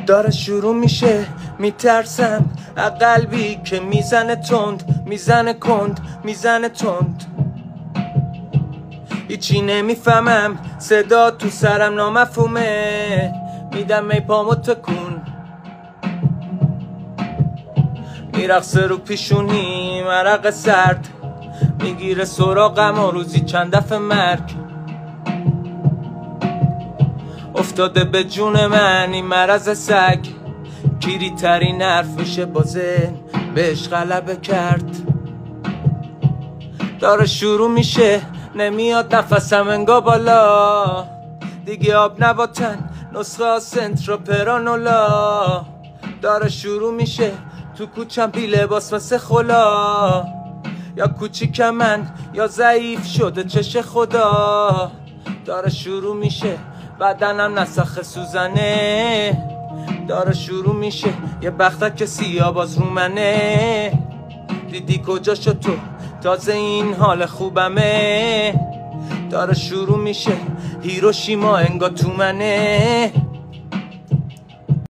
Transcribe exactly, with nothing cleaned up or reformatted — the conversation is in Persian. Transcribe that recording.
داره شروع میشه میترسم قلبی که میزنه تند میزنه کند میزنه تند هیچی نمیفهمم صدا تو سرم نامفهومه میدم می پامو تکون میرقصه رو پیشونی مرق سرد میگیره سراغم و روزی چند دفعه مرگ افتاده به جون من این مرض سگ کیری ترین حرفشه بازه بهش غلبه کرد داره شروع میشه نمیاد نفسم انگا بالا دیگه آب نباتن نسخه سنترو پرانولا داره شروع میشه تو کوچم بی لباس مثل خلا یا کوچیک من یا ضعیف شده چش خدا داره شروع میشه بدنم نسخ سوزنه داره شروع میشه یه بختک که سیاه باز رو منه دیدی کجا شد تو تازه این حال خوبمه داره شروع میشه هیروشیما انگا تو منه